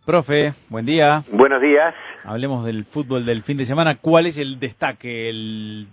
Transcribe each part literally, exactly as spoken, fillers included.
Profe, buen día. Buenos días. Hablemos del fútbol del fin de semana. ¿Cuál es el destaque, el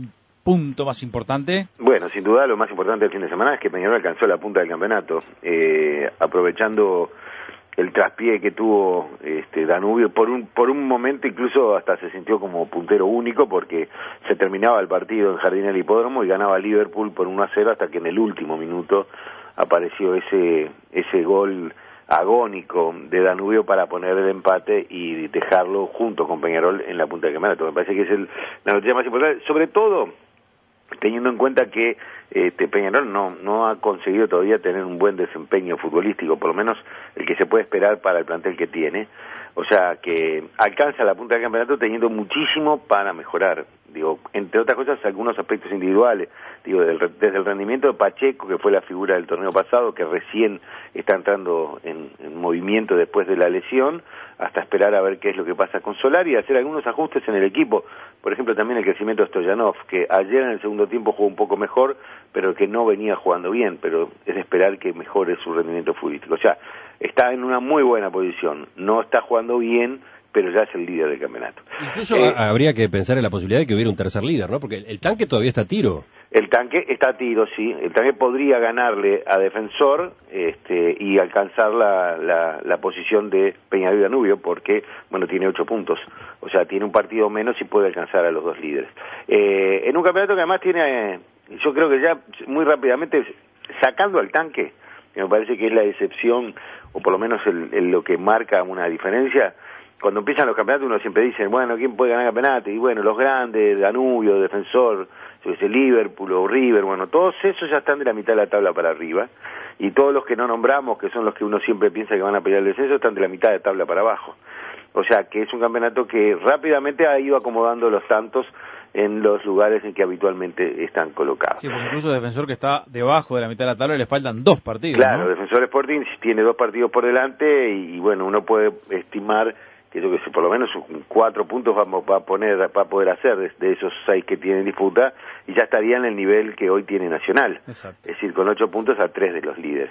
punto más importante? Bueno, sin duda lo más importante del fin de semana es que Peñarol alcanzó la punta del campeonato, eh, aprovechando el traspié que tuvo este Danubio. Por un por un momento incluso hasta se sintió como puntero único, porque se terminaba el partido en Jardín del Hipódromo y ganaba Liverpool por uno a cero, hasta que en el último minuto apareció ese ese gol agónico de Danubio para poner el empate y dejarlo junto con Peñarol en la punta del campeonato. Me parece que es el, la noticia más importante, sobre todo teniendo en cuenta que este, Peñarol no, no ha conseguido todavía tener un buen desempeño futbolístico, por lo menos el que se puede esperar para el plantel que tiene. O sea, que alcanza la punta del campeonato teniendo muchísimo para mejorar. Digo, entre otras cosas, algunos aspectos individuales. Digo, del, desde el rendimiento de Pacheco, que fue la figura del torneo pasado, que recién está entrando en, en movimiento después de la lesión, hasta esperar a ver qué es lo que pasa con Solari y hacer algunos ajustes en el equipo. Por ejemplo, también el crecimiento de Stoyanov, que ayer en el segundo tiempo jugó un poco mejor, pero que no venía jugando bien, pero es de esperar que mejore su rendimiento futbolístico. O sea, está en una muy buena posición, no está jugando bien, pero ya es el líder del campeonato. Incluso eh, habría que pensar en la posibilidad de que hubiera un tercer líder, ¿no? Porque el, el tanque todavía está a tiro. El tanque está a tiro, sí. El tanque podría ganarle a Defensor este, y alcanzar la, la, la posición de Peñarol y Danubio, porque, bueno, tiene ocho puntos. O sea, tiene un partido menos y puede alcanzar a los dos líderes. Eh, en un campeonato que además tiene, eh, yo creo que ya muy rápidamente, sacando al tanque, que me parece que es la excepción, o por lo menos el, el, lo que marca una diferencia. Cuando empiezan los campeonatos uno siempre dice, bueno, ¿quién puede ganar el campeonato? Y bueno, los grandes, Danubio, Defensor, yo sé, Liverpool o River, bueno, todos esos ya están de la mitad de la tabla para arriba, y todos los que no nombramos, que son los que uno siempre piensa que van a pelear el descenso, están de la mitad de la tabla para abajo. O sea, que es un campeonato que rápidamente ha ido acomodando los tantos en los lugares en que habitualmente están colocados. Sí, porque incluso Defensor, que está debajo de la mitad de la tabla, le faltan dos partidos, Claro, ¿no? Defensor Sporting tiene dos partidos por delante y, y bueno, uno puede estimar que yo que sé, por lo menos cuatro puntos va, va a poner, va a poder hacer de, de esos seis que tienen disputa, y ya estaría en el nivel que hoy tiene Nacional. Exacto. Es decir, con ocho puntos a tres de los líderes.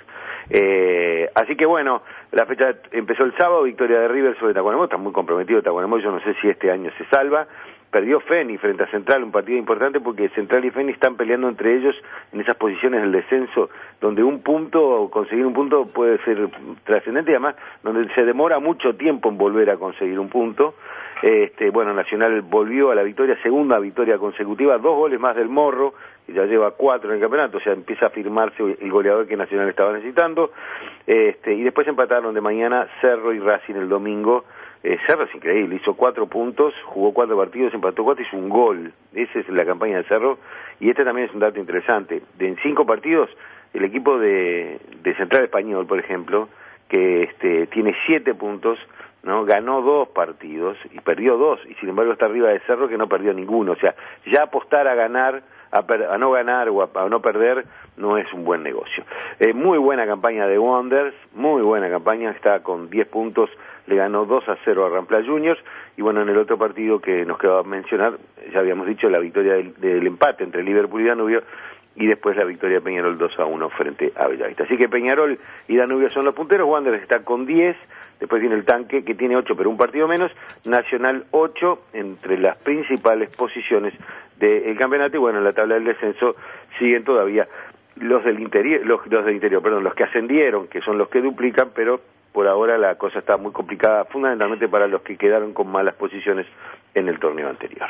Eh, así que bueno, la fecha empezó el sábado, victoria de River sobre Tacuarembó, está muy comprometido Tacuarembó, yo no sé si este año se salva. Perdió Feni frente a Central, un partido importante porque Central y Feni están peleando entre ellos en esas posiciones del descenso, donde un punto, conseguir un punto puede ser trascendente, y además donde se demora mucho tiempo en volver a conseguir un punto. Este, bueno, Nacional volvió a la victoria, segunda victoria consecutiva, dos goles más del Morro, que ya lleva cuatro en el campeonato, o sea, empieza a firmarse el goleador que Nacional estaba necesitando. Este, y después empataron de mañana Cerro y Racing el domingo. Eh, Cerro es increíble, hizo cuatro puntos, jugó cuatro partidos, empató cuatro, hizo un gol. Esa es la campaña de Cerro, y este también es un dato interesante. De, en cinco partidos, el equipo de, de Central Español, por ejemplo, que este, tiene siete puntos, no ganó dos partidos y perdió dos, y sin embargo está arriba de Cerro, que no perdió ninguno. O sea, ya apostar a ganar, a, per, a no ganar o a, a no perder no es un buen negocio. Eh, muy buena campaña de Wanderers, muy buena campaña, está con diez puntos, le ganó dos a cero a Rampla Juniors, y bueno, en el otro partido que nos quedaba mencionar, ya habíamos dicho la victoria del, del empate entre Liverpool y Danubio, y después la victoria de Peñarol dos a uno frente a Bellavista. Así que Peñarol y Danubio son los punteros, Wanderers está con diez, después viene el Tanque, que tiene ocho, pero un partido menos, Nacional ocho, entre las principales posiciones del campeonato, y bueno, en la tabla del descenso siguen todavía los del interior, los, los del interior, perdón, los que ascendieron, que son los que duplican, pero por ahora la cosa está muy complicada, fundamentalmente para los que quedaron con malas posiciones en el torneo anterior.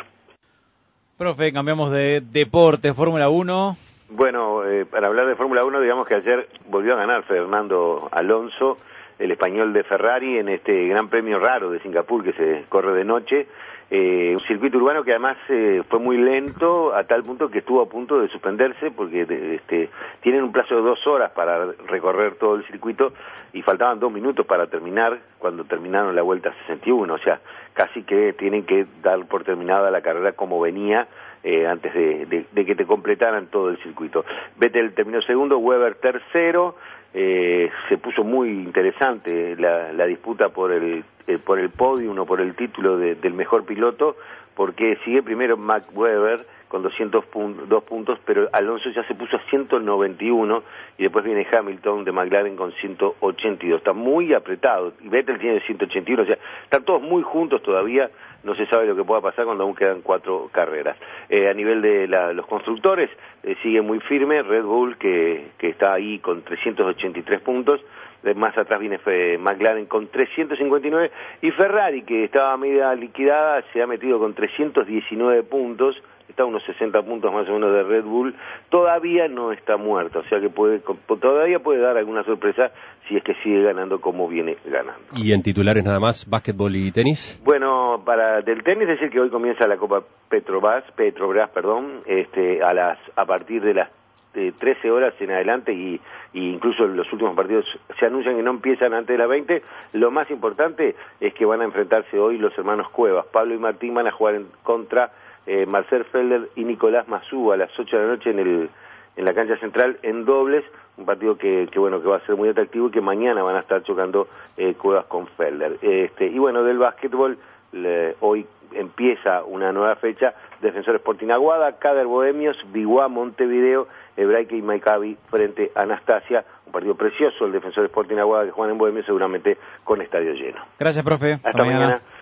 Profe, cambiamos de deporte, Fórmula uno. Bueno, eh, para hablar de Fórmula uno, digamos que ayer volvió a ganar Fernando Alonso, el español de Ferrari, en este gran premio raro de Singapur que se corre de noche. Eh, un circuito urbano que además eh, fue muy lento, a tal punto que estuvo a punto de suspenderse, porque este, tienen un plazo de dos horas para recorrer todo el circuito y faltaban dos minutos para terminar cuando terminaron la vuelta sesenta y uno, o sea, casi que tienen que dar por terminada la carrera como venía eh, antes de, de, de que te completaran todo el circuito. Vettel terminó segundo, Weber tercero. Eh, se puso muy interesante la, la disputa por el eh, por el podio, o por el título de, del mejor piloto, porque sigue primero Max Weber con doscientos dos puntos, pero Alonso ya se puso a ciento noventa y uno y después viene Hamilton de McLaren con ciento ochenta y dos. Está muy apretado y Vettel tiene ciento ochenta y uno, o sea, están todos muy juntos todavía. No se sabe lo que pueda pasar cuando aún quedan cuatro carreras. Eh, a nivel de la, los constructores, eh, sigue muy firme Red Bull, que, que está ahí con trescientos ochenta y tres puntos. Eh, más atrás viene Fe, McLaren con trescientos cincuenta y nueve. Y Ferrari, que estaba media liquidada, se ha metido con trescientos diecinueve puntos. Está a unos sesenta puntos más o menos de Red Bull. Todavía no está muerto, o sea que puede todavía puede dar alguna sorpresa si es que sigue ganando como viene ganando. ¿Y en titulares nada más, básquetbol y tenis? Bueno, para del tenis decir que hoy comienza la Copa Petrobras, Petrobras, perdón, este, a las a partir de las de trece horas en adelante y, y incluso los últimos partidos se anuncian que no empiezan antes de las veinte. Lo más importante es que van a enfrentarse hoy los hermanos Cuevas. Pablo y Martín van a jugar en contra eh, Marcel Felder y Nicolás Mazú a las ocho de la noche en el en la cancha central en dobles, un partido que, que bueno que va a ser muy atractivo y que mañana van a estar chocando eh, Cuevas con Felder. Este, y bueno, del básquetbol le, hoy empieza una nueva fecha, Defensor Sporting Aguada, Cader Bohemios, Biguá Montevideo, Hebraica y Maccabi frente a Anastasia, un partido precioso el Defensor Sporting Aguada que juegan en Bohemios seguramente con estadio lleno. Gracias, profe. Hasta, Hasta mañana. mañana.